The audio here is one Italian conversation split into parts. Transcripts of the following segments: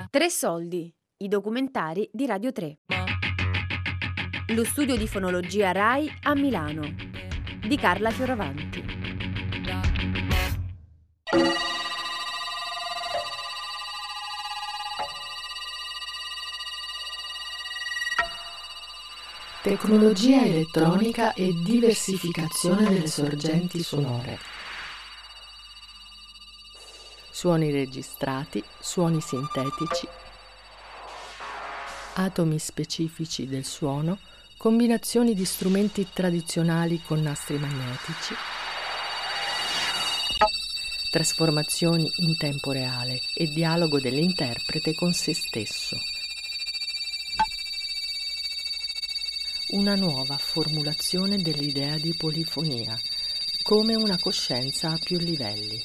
Tre soldi, i documentari di Radio 3. Lo studio di fonologia RAI a Milano, di Carla Fioravanti. Tecnologia elettronica e diversificazione delle sorgenti sonore. Suoni registrati, suoni sintetici, atomi specifici del suono, combinazioni di strumenti tradizionali con nastri magnetici, trasformazioni in tempo reale e dialogo dell'interprete con se stesso. Una nuova formulazione dell'idea di polifonia, come una coscienza a più livelli.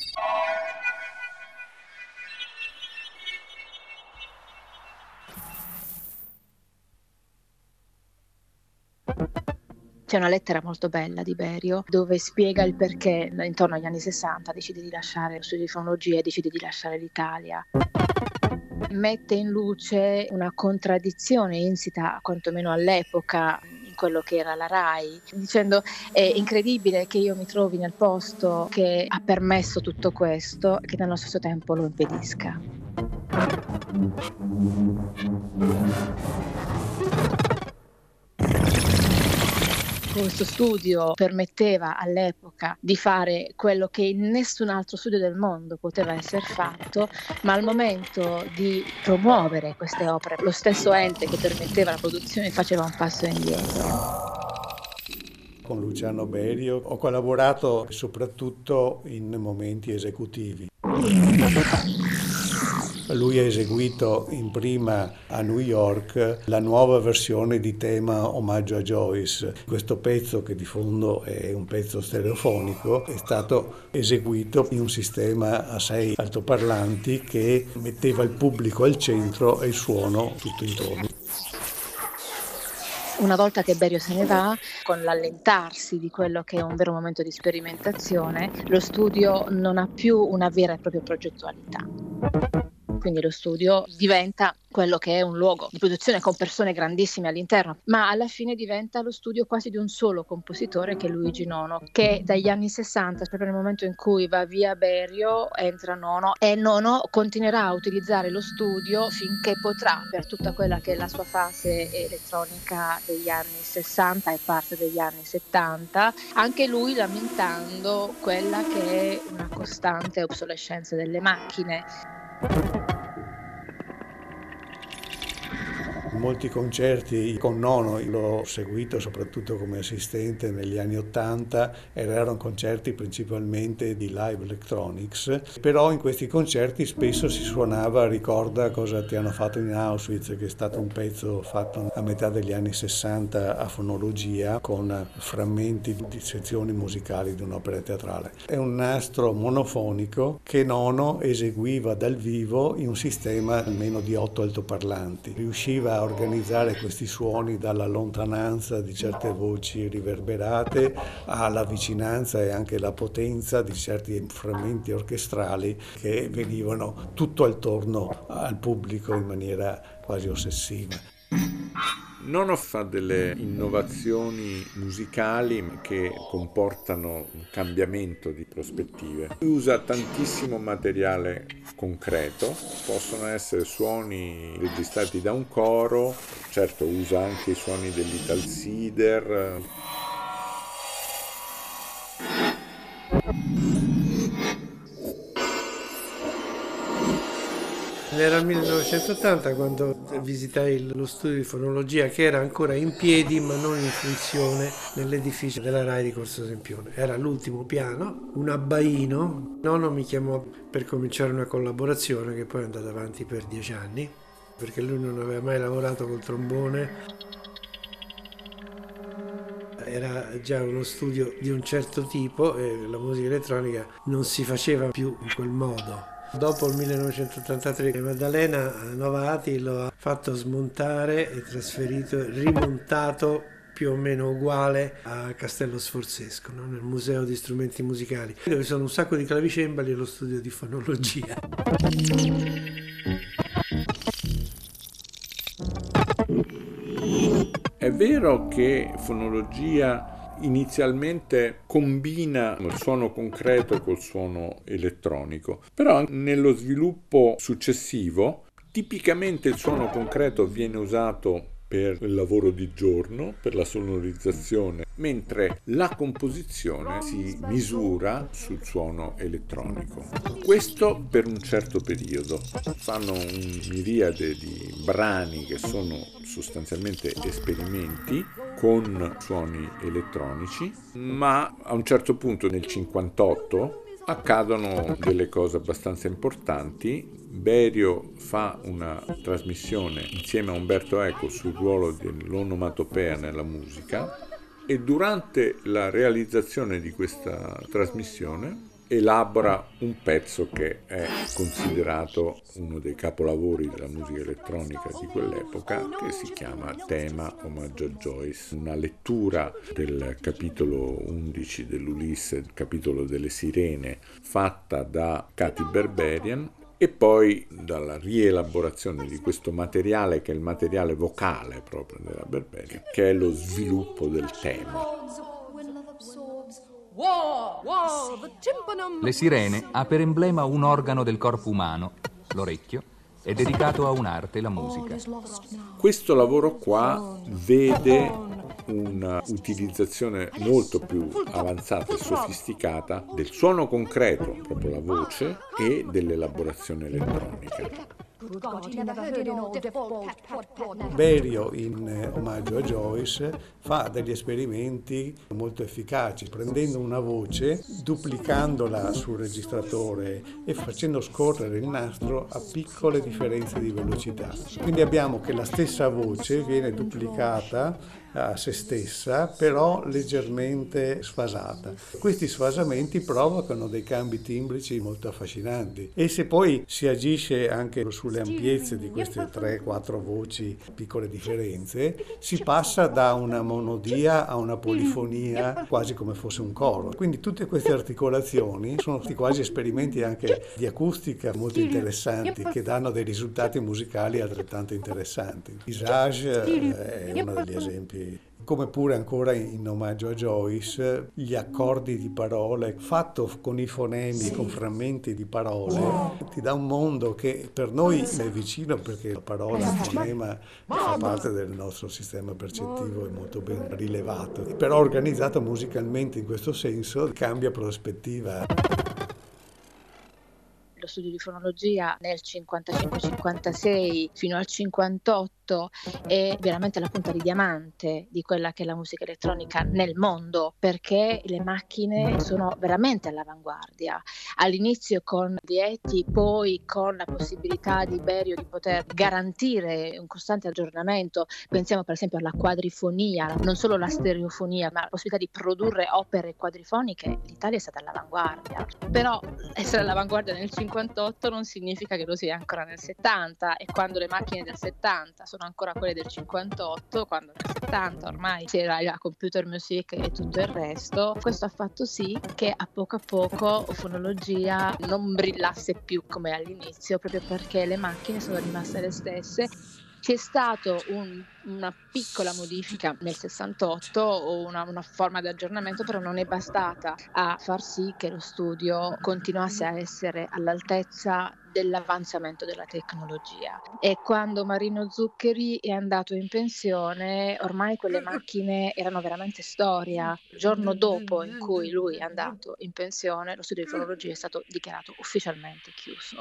C'è una lettera molto bella di Berio dove spiega il perché intorno agli anni 60 decide di lasciare lo studio di fonologia e decide di lasciare l'Italia. Mette in luce una contraddizione insita, quantomeno all'epoca, in quello che era la RAI, dicendo: è incredibile che io mi trovi nel posto che ha permesso tutto questo e che nello stesso tempo lo impedisca. Questo studio permetteva all'epoca di fare quello che in nessun altro studio del mondo poteva essere fatto, ma al momento di promuovere queste opere, lo stesso ente che permetteva la produzione faceva un passo indietro. Con Luciano Berio ho collaborato soprattutto in momenti esecutivi. Lui ha eseguito in prima a New York la nuova versione di tema Omaggio a Joyce. Questo pezzo, che di fondo è un pezzo stereofonico, è stato eseguito in un sistema a 6 altoparlanti che metteva il pubblico al centro e il suono tutto intorno. Una volta che Berio se ne va, con l'allentarsi di quello che è un vero momento di sperimentazione, lo studio non ha più una vera e propria progettualità. Quindi lo studio diventa quello che è un luogo di produzione con persone grandissime all'interno, ma alla fine diventa lo studio quasi di un solo compositore, che è Luigi Nono, che dagli anni 60, proprio nel momento in cui va via Berio, entra Nono, e Nono continuerà a utilizzare lo studio finché potrà, per tutta quella che è la sua fase elettronica degli anni 60 e parte degli anni 70, anche lui lamentando quella che è una costante obsolescenza delle macchine. Molti concerti con Nono l'ho seguito soprattutto come assistente negli anni '80, erano concerti principalmente di live electronics, però in questi concerti spesso si suonava Ricorda cosa ti hanno fatto in Auschwitz, che è stato un pezzo fatto a metà degli anni 60 a fonologia con frammenti di sezioni musicali di un'opera teatrale. È un nastro monofonico che Nono eseguiva dal vivo in un sistema almeno di 8 altoparlanti. Riusciva a organizzare questi suoni dalla lontananza di certe voci riverberate alla vicinanza e anche la potenza di certi frammenti orchestrali che venivano tutto attorno al pubblico in maniera quasi ossessiva. Nono fa delle innovazioni musicali che comportano un cambiamento di prospettive. Usa tantissimo materiale concreto, possono essere suoni registrati da un coro, certo usa anche i suoni dell'Italsider. Era il 1980 quando visitai lo studio di fonologia, che era ancora in piedi ma non in funzione, nell'edificio della RAI di Corso Sempione. Era l'ultimo piano, un abbaino. Nono mi chiamò per cominciare una collaborazione che poi è andata avanti per 10 anni, perché lui non aveva mai lavorato col trombone. Era già uno studio di un certo tipo e la musica elettronica non si faceva più in quel modo. Dopo il 1983 Maddalena Novati lo ha fatto smontare e trasferito, rimontato più o meno uguale a Castello Sforzesco, no? Nel museo di strumenti musicali, dove sono un sacco di clavicembali e lo studio di fonologia. vero che fonologia inizialmente combina il suono concreto col suono elettronico, però nello sviluppo successivo tipicamente il suono concreto viene usato per il lavoro di giorno, per la sonorizzazione, mentre la composizione si misura sul suono elettronico. Questo per un certo periodo. Fanno un miriade di brani che sono sostanzialmente esperimenti con suoni elettronici, ma a un certo punto nel 58 accadono delle cose abbastanza importanti. Berio fa una trasmissione insieme a Umberto Eco sul ruolo dell'onomatopea nella musica e durante la realizzazione di questa trasmissione elabora un pezzo che è considerato uno dei capolavori della musica elettronica di quell'epoca, che si chiama Tema omaggio a Joyce, una lettura del capitolo 11 dell'Ulisse, il capitolo delle sirene, fatta da Katy Berberian, e poi dalla rielaborazione di questo materiale, che è il materiale vocale proprio della Berberian, che è lo sviluppo del tema. Le sirene ha per emblema un organo del corpo umano, l'orecchio, è dedicato a un'arte, la musica. Questo lavoro qua vede una utilizzazione molto più avanzata e sofisticata del suono concreto, proprio la voce, e dell'elaborazione elettronica. Berio, in omaggio a Joyce, fa degli esperimenti molto efficaci, prendendo una voce, duplicandola sul registratore e facendo scorrere il nastro a piccole differenze di velocità. Quindi abbiamo che la stessa voce viene duplicata a se stessa, però leggermente sfasata. Questi sfasamenti provocano dei cambi timbrici molto affascinanti, e se poi si agisce anche sulle ampiezze di queste 3-4 voci, piccole differenze, si passa da una monodia a una polifonia, quasi come fosse un coro. Quindi tutte queste articolazioni sono quasi esperimenti anche di acustica molto interessanti, che danno dei risultati musicali altrettanto interessanti. Visage è uno degli esempi. Come pure ancora in omaggio a Joyce, gli accordi di parole, fatto con i fonemi, con frammenti di parole, ti dà un mondo che per noi è vicino, perché la parola, il fonema, fa parte del nostro sistema percettivo, è molto ben rilevato, però organizzato musicalmente in questo senso cambia prospettiva. Lo studio di fonologia nel 55-56 fino al 58 è veramente la punta di diamante di quella che è la musica elettronica nel mondo, perché le macchine sono veramente all'avanguardia. All'inizio con dieti, poi con la possibilità di Berio di poter garantire un costante aggiornamento. Pensiamo per esempio alla quadrifonia, non solo la stereofonia, ma la possibilità di produrre opere quadrifoniche. L'Italia è stata all'avanguardia, però essere all'avanguardia nel 58 non significa che lo sia ancora nel 70, e quando le macchine del 70 sono ancora quelle del 58, quando nel 70 ormai c'era la computer music e tutto il resto, questo ha fatto sì che a poco fonologia non brillasse più come all'inizio, proprio perché le macchine sono rimaste le stesse. C'è stato una piccola modifica nel 68 o una forma di aggiornamento, però non è bastata a far sì che lo studio continuasse a essere all'altezza dell'avanzamento della tecnologia. E quando Marino Zuccheri è andato in pensione, ormai quelle macchine erano veramente storia. Il giorno dopo in cui lui è andato in pensione, lo studio di fonologia è stato dichiarato ufficialmente chiuso.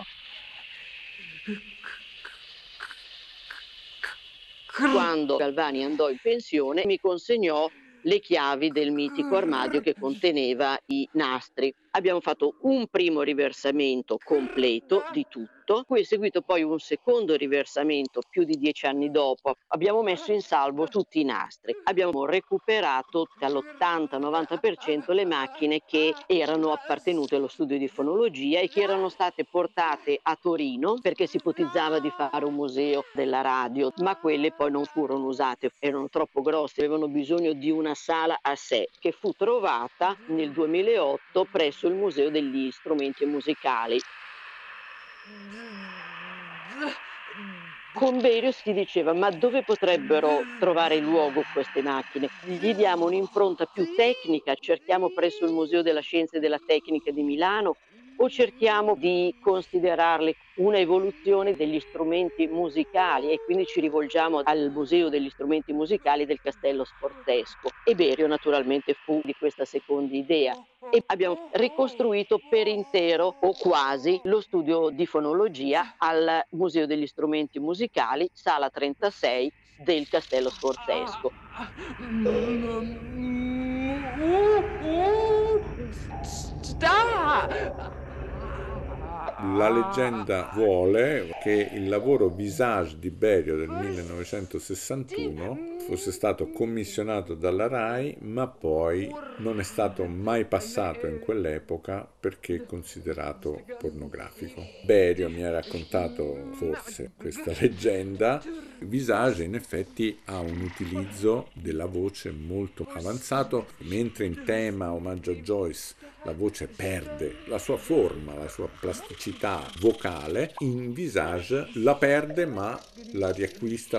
Quando Galvani andò in pensione mi consegnò le chiavi del mitico armadio che conteneva i nastri. Abbiamo fatto un primo riversamento completo di tutto, cui è seguito poi un secondo riversamento più di 10 anni dopo. Abbiamo messo in salvo tutti i nastri. Abbiamo recuperato all'80-90% le macchine che erano appartenute allo studio di fonologia e che erano state portate a Torino perché si ipotizzava di fare un museo della radio, ma quelle poi non furono usate, erano troppo grosse, avevano bisogno di una sala a sé, che fu trovata nel 2008 presso il Museo degli Strumenti Musicali. Con Berio si diceva: ma dove potrebbero trovare luogo queste macchine? Gli diamo un'impronta più tecnica, cerchiamo presso il Museo della Scienza e della Tecnica di Milano, o cerchiamo di considerarle una evoluzione degli strumenti musicali, e quindi ci rivolgiamo al Museo degli Strumenti Musicali del Castello Sforzesco. E Berio naturalmente fu di questa seconda idea. E abbiamo ricostruito per intero, o quasi, lo studio di fonologia al Museo degli Strumenti Musicali, sala 36 del Castello Sforzesco. La leggenda vuole che il lavoro Visage di Berio del 1961 fosse stato commissionato dalla RAI, ma poi non è stato mai passato in quell'epoca perché considerato pornografico. Berio mi ha raccontato forse questa leggenda. Visage in effetti ha un utilizzo della voce molto avanzato, mentre in tema Omaggio a Joyce la voce perde la sua forma, la sua plasticità vocale, in Visage la perde ma la riacquista.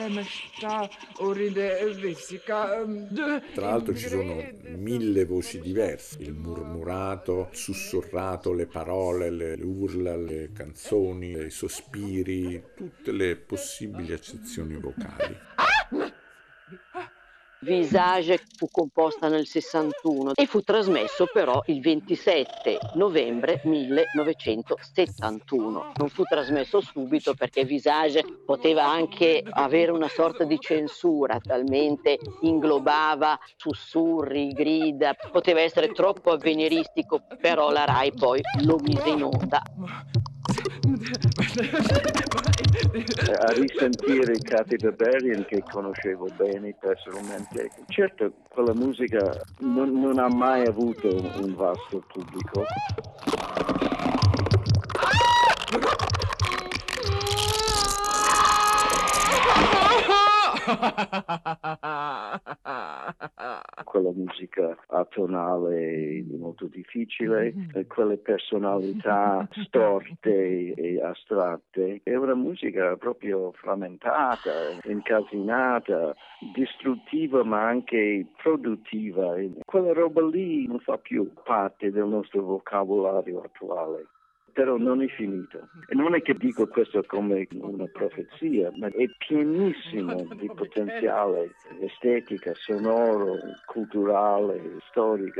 Tra l'altro ci sono 1000 voci diverse, il murmurato, il sussurrato, le parole, le urla, le canzoni, i sospiri, tutte le possibili accezioni vocali. Visage fu composta nel 61 e fu trasmesso però il 27 novembre 1971. Non fu trasmesso subito perché Visage poteva anche avere una sorta di censura, talmente inglobava sussurri, grida, poteva essere troppo avveniristico, però la RAI poi lo mise in onda. A risentire Katy Barbarian, che conoscevo bene personalmente, certo quella musica non ha mai avuto un vasto pubblico. Quella musica atonale molto difficile, quelle personalità storte e astratte, è una musica proprio frammentata, incasinata, distruttiva ma anche produttiva. Quella roba lì non fa più parte del nostro vocabolario attuale. Però non è finito. E non è che dico questo come una profezia, ma è pienissimo di potenziale estetica, sonoro, culturale, storica.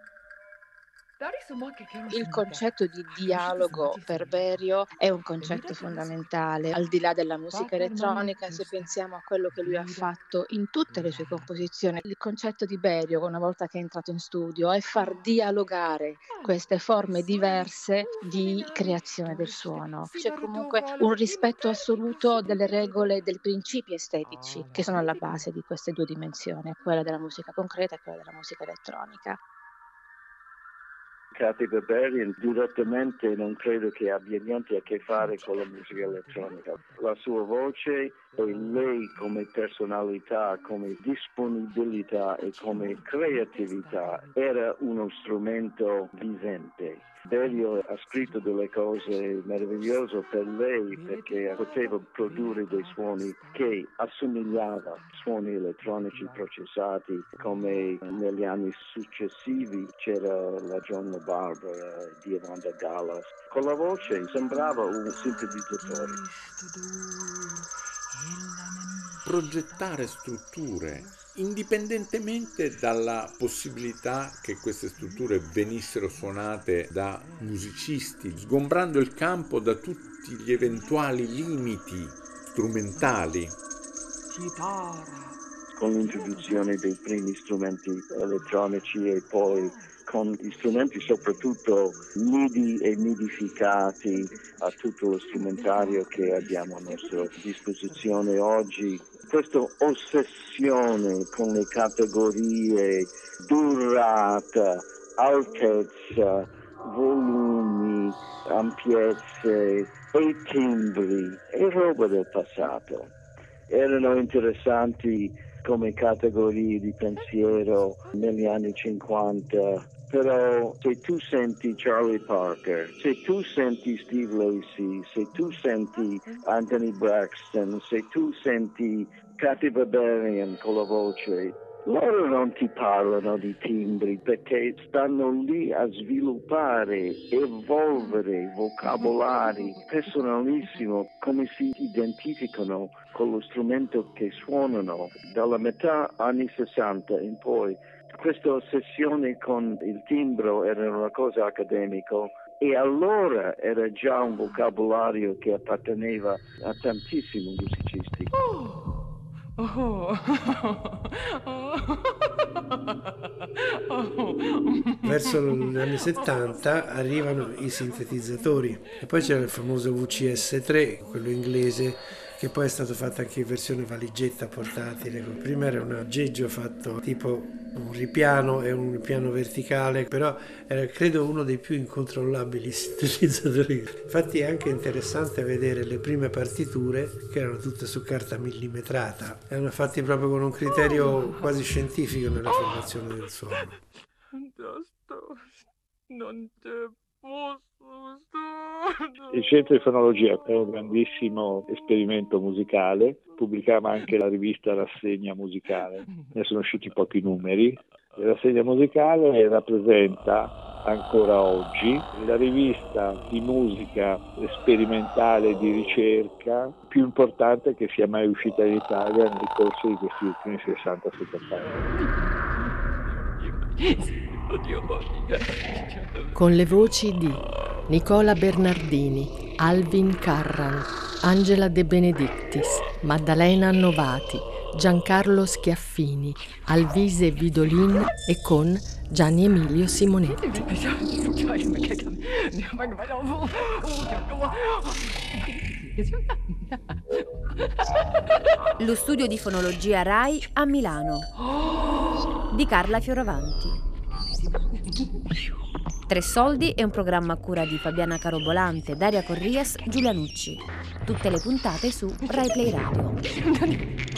Il concetto di dialogo per Berio è un concetto fondamentale, al di là della musica elettronica. Se pensiamo a quello che lui ha fatto in tutte le sue composizioni, il concetto di Berio, una volta che è entrato in studio, è far dialogare queste forme diverse di creazione del suono. C'è comunque un rispetto assoluto delle regole, dei principi estetici che sono alla base di queste due dimensioni, quella della musica concreta e quella della musica elettronica. Katy Barbarian direttamente non credo che abbia niente a che fare con la musica elettronica. La sua voce e lei come personalità, come disponibilità e come creatività era uno strumento vivente. Berio ha scritto delle cose meravigliose per lei perché poteva produrre dei suoni che assomigliavano a suoni elettronici processati, come negli anni successivi c'era la Joan Barbara di Amanda Gallas. Con la voce sembrava un sintetizzatore. Progettare strutture indipendentemente dalla possibilità che queste strutture venissero suonate da musicisti, sgombrando il campo da tutti gli eventuali limiti strumentali. Con l'introduzione dei primi strumenti elettronici e poi con gli strumenti soprattutto MIDI e midificati a tutto lo strumentario che abbiamo a nostra disposizione oggi. Questa ossessione con le categorie durata, altezza, volumi, ampiezze e timbri è roba del passato. Erano interessanti come categorie di pensiero negli anni 50. Però se tu senti Charlie Parker, se tu senti Steve Lacy, se tu senti Anthony Braxton, se tu senti Kathy Barbarian con la voce, loro non ti parlano di timbri perché stanno lì a sviluppare, evolvere vocabolari personalissimo, come si identificano con lo strumento che suonano. Dalla metà anni 60 in poi questa ossessione con il timbro era una cosa accademica e allora era già un vocabolario che apparteneva a tantissimi musicisti. Verso gli anni 70 arrivano i sintetizzatori e poi c'era il famoso VCS3, quello inglese, che poi è stato fatto anche in versione valigetta portatile. Prima era un aggeggio fatto tipo un ripiano e un piano verticale, però era credo uno dei più incontrollabili sintetizzatori. Infatti è anche interessante vedere le prime partiture che erano tutte su carta millimetrata, erano fatti proprio con un criterio quasi scientifico nella formazione del suono. Non c'è posto. Il Centro di Fonologia è un grandissimo esperimento musicale, pubblicava anche la rivista Rassegna Musicale, ne sono usciti pochi numeri. La Rassegna Musicale rappresenta ancora oggi la rivista di musica sperimentale e di ricerca più importante che sia mai uscita in Italia nel corso di questi ultimi 60-70 anni. Con le voci di Nicola Bernardini, Alvin Carran, Angela De Benedictis, Maddalena Novati, Giancarlo Schiaffini, Alvise Vidolin e con Gianni Emilio Simonetti. Lo studio di fonologia Rai a Milano di Carla Fioravanti. Tre soldi è un programma a cura di Fabiana Carobolante, Daria Corrias, Giulia Nucci. Tutte le puntate su Rai Play Radio.